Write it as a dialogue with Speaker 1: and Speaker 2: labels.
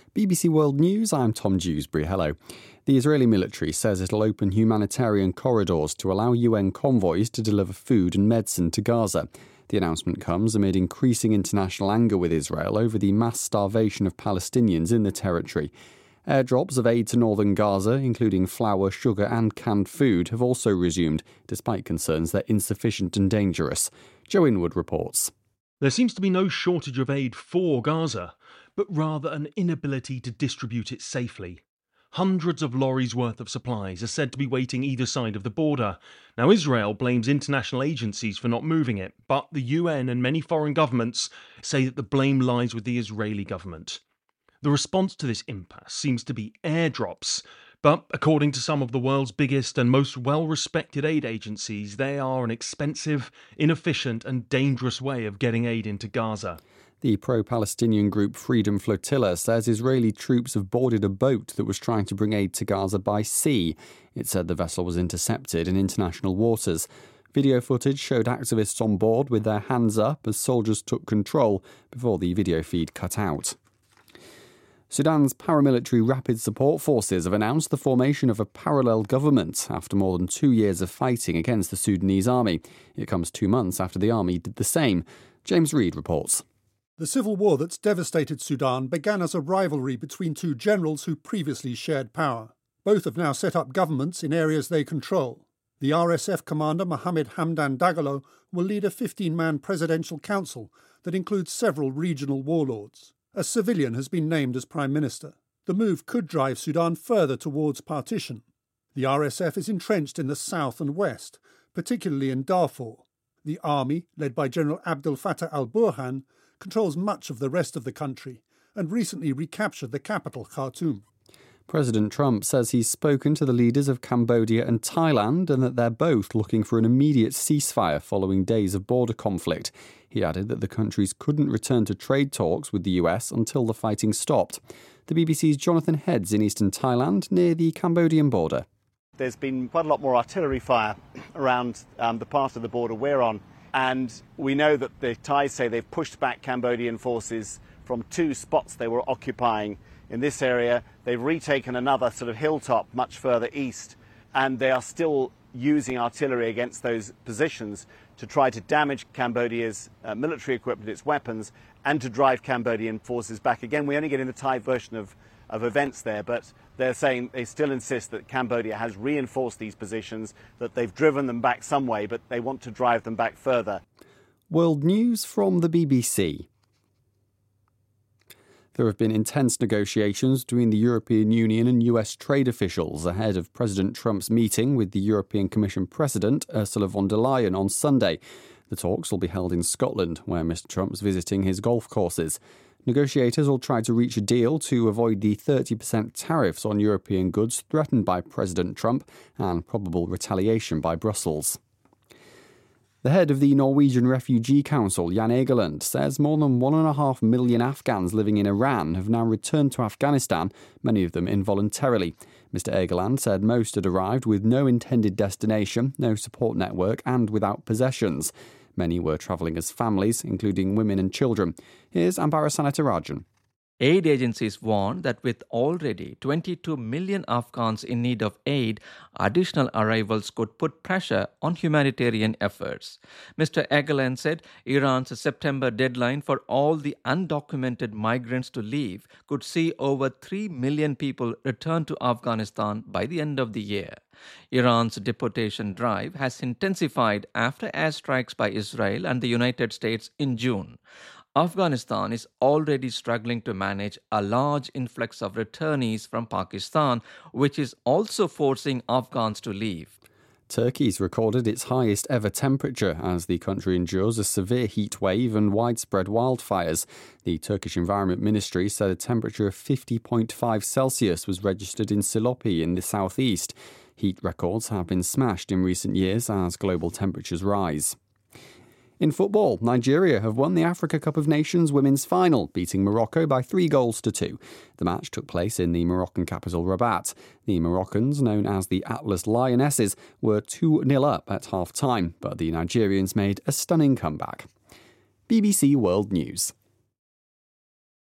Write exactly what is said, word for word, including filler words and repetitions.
Speaker 1: B B C World News, I'm Tom Dewsbury. Hello. The Israeli military says it'll open humanitarian corridors to allow U N convoys to deliver food and medicine to Gaza. The announcement comes amid increasing international anger with Israel over the mass starvation of Palestinians in the territory. Airdrops of aid to northern Gaza, including flour, sugar and canned food, have also resumed, despite concerns they're insufficient and dangerous. Joe Inwood reports.
Speaker 2: There seems to be no shortage of aid for Gaza, but rather an inability to distribute it safely. Hundreds of lorries worth of supplies are said to be waiting either side of the border. Now, Israel blames international agencies for not moving it, but the U N and many foreign governments say that the blame lies with the Israeli government. The response to this impasse seems to be airdrops, but according to some of the world's biggest and most well-respected aid agencies, they are an expensive, inefficient and dangerous way of getting aid into Gaza.
Speaker 1: The pro-Palestinian group Freedom Flotilla says Israeli troops have boarded a boat that was trying to bring aid to Gaza by sea. It said the vessel was intercepted in international waters. Video footage showed activists on board with their hands up as soldiers took control before the video feed cut out. Sudan's paramilitary Rapid Support Forces have announced the formation of a parallel government after more than two years of fighting against the Sudanese army. It comes two months after the army did the same. James Reid reports.
Speaker 3: The civil war that's devastated Sudan began as a rivalry between two generals who previously shared power. Both have now set up governments in areas they control. The R S F commander Mohamed Hamdan Dagalo will lead a fifteen-man presidential council that includes several regional warlords. A civilian has been named as prime minister. The move could drive Sudan further towards partition. The R S F is entrenched in the south and west, particularly in Darfur. The army, led by General Abdel Fattah al-Burhan, controls much of the rest of the country and recently recaptured the capital, Khartoum.
Speaker 1: President Trump says he's spoken to the leaders of Cambodia and Thailand and that they're both looking for an immediate ceasefire following days of border conflict. He added that the countries couldn't return to trade talks with the U S until the fighting stopped. The B B C's Jonathan Heads in eastern Thailand near the Cambodian border.
Speaker 4: There's been quite a lot more artillery fire around um, the part of the border we're on. And we know that the Thais say they've pushed back Cambodian forces from two spots they were occupying in this area. They've retaken another sort of hilltop much further east, and they are still using artillery against those positions to try to damage Cambodia's uh, military equipment, its weapons, and to drive Cambodian forces back. Again, we're only getting the Thai version of, of events there, but they're saying they still insist that Cambodia has reinforced these positions, that they've driven them back some way, but they want to drive them back further.
Speaker 1: World News from the B B C. There have been intense negotiations between the European Union and U S trade officials ahead of President Trump's meeting with the European Commission President Ursula von der Leyen on Sunday. The talks will be held in Scotland, where Mister Trump's visiting his golf courses. Negotiators will try to reach a deal to avoid the thirty percent tariffs on European goods threatened by President Trump and probable retaliation by Brussels. The head of the Norwegian Refugee Council, Jan Egeland, says more than one and a half million Afghans living in Iran have now returned to Afghanistan, many of them involuntarily. Mister Egeland said most had arrived with no intended destination, no support network and without possessions. Many were travelling as families, including women and children. Here's Ambara Sanatarajan.
Speaker 5: Aid agencies warn that with already twenty-two million Afghans in need of aid, additional arrivals could put pressure on humanitarian efforts. Mister Egeland said Iran's September deadline for all the undocumented migrants to leave could see over three million people return to Afghanistan by the end of the year. Iran's deportation drive has intensified after airstrikes by Israel and the United States in June. Afghanistan is already struggling to manage a large influx of returnees from Pakistan, which is also forcing Afghans to leave.
Speaker 1: Turkey's recorded its highest ever temperature as the country endures a severe heat wave and widespread wildfires. The Turkish Environment Ministry said a temperature of fifty point five Celsius was registered in Silopi in the southeast. Heat records have been smashed in recent years as global temperatures rise. In football, Nigeria have won the Africa Cup of Nations women's final, beating Morocco by three goals to two. The match took place in the Moroccan capital Rabat. The Moroccans, known as the Atlas Lionesses, were two nil up at half-time, but the Nigerians made a stunning comeback. B B C World News.